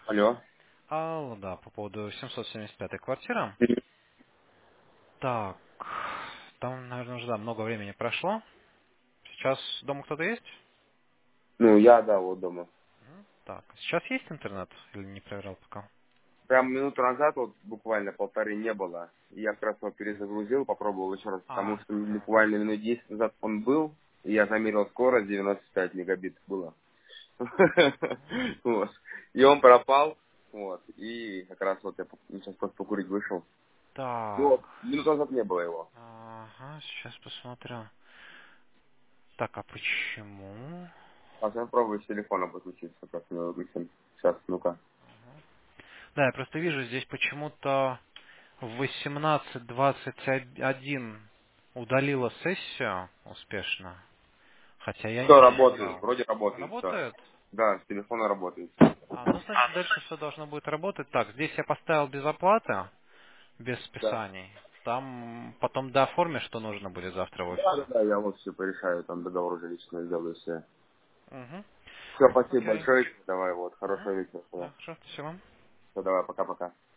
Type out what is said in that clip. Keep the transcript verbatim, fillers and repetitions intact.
Алло. Алло, да, по поводу семьсот семьдесят пятой квартиры. Так, там, наверное, уже да, много времени прошло. Сейчас дома кто-то есть? Ну, я, да, вот дома. Мгм. Так, сейчас есть интернет или не проверял пока? Прям минуту назад, вот буквально полторы не было. И я как раз его перезагрузил, попробовал еще раз, потому А, что ага. буквально минут десять назад он был, и я замерил скорость, девяносто пять мегабит было. Вот. И он пропал, вот. И как раз вот я сейчас просто покурить вышел. Ну, Так, вот, минуту назад не было его. ага, сейчас посмотрю. Так, а почему? А сейчас пробую с телефона подключиться, как мне выключим. Сейчас, ну-ка. Да, я просто вижу, здесь почему-то в восемнадцать двадцать один удалила сессию успешно. Хотя я не Все работает, проверял. вроде работает все. Работает? Да, с телефона работает. А, ну, значит, дальше все должно будет работать. Так, здесь я поставил без оплаты, без Да. списаний. Там потом дооформишь, что нужно будет завтра в Да, да, офисе. да, я вот все порешаю, там договор уже лично сделаю все. Угу. Все, спасибо Окей. большое. Давай, вот, Угу. хорошего вечера. Да, хорошо, спасибо. Все, давай, пока-пока.